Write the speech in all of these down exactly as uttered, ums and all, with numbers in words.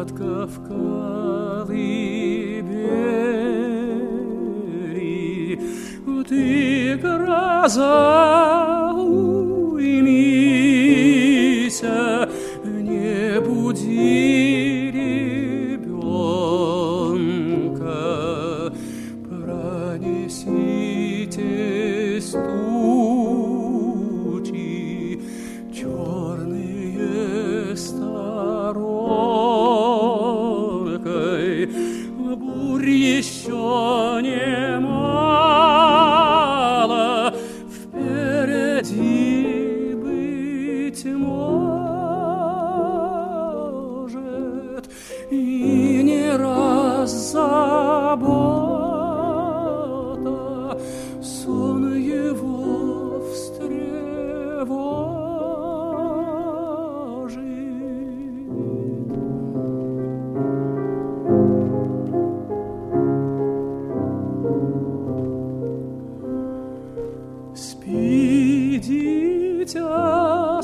сладко в колыбели. Ты, гроза, уймися, не буди ребенка, пронеситесь тучи черные сторонкой, бурь еще немало, впереди быть может, и не раз забота сон его встревожит. Спи, дитя,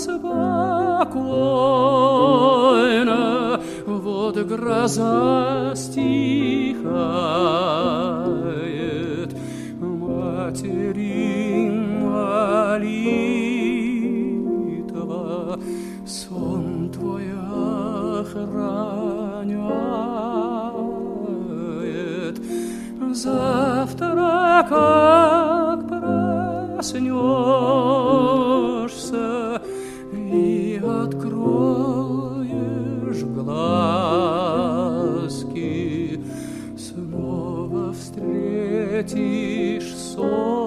спокойно, вот гроза стихает, матери молитва сон твой охраняет. Завтра, как проснешься и откроешь глазки, снова встретишь сон.